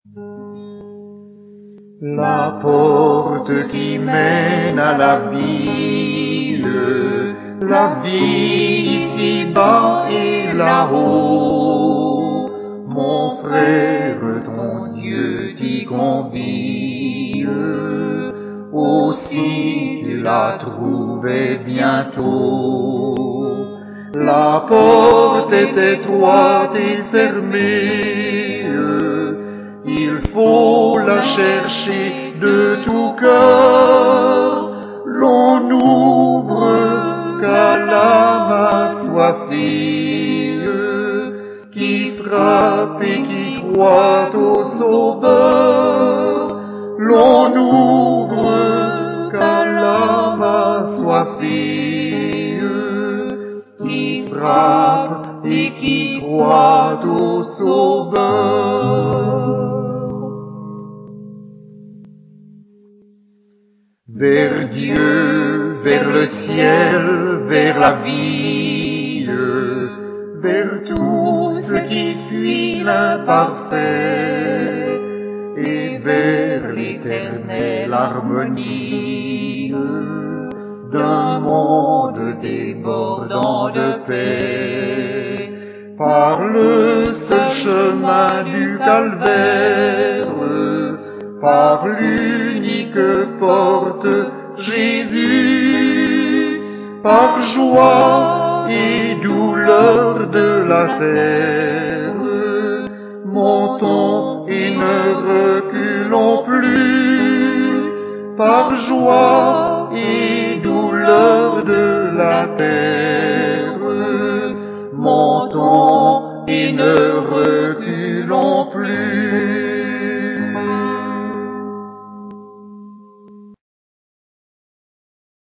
La porte qui mène à la vie ici-bas et là-haut. Mon frère, ton Dieu t'y convie, aussi tu la trouvais bientôt. La porte est étroite et fermée, il faut la chercher de tout cœur. L'on n'ouvre qu'à l'âme assoiffée, qui frappe et qui croit au Sauveur. L'on n'ouvre qu'à l'âme assoiffée, qui frappe et qui croit au Sauveur. Vers Dieu, vers le ciel, vers la vie, vers tout ce qui fuit l'imparfait, et vers l'éternelle harmonie d'un monde débordant de paix. Par le seul chemin du calvaire, par l'unique porte Jésus, par joie et douleur de la terre, montons et ne reculons plus, par joie et douleur de la terre.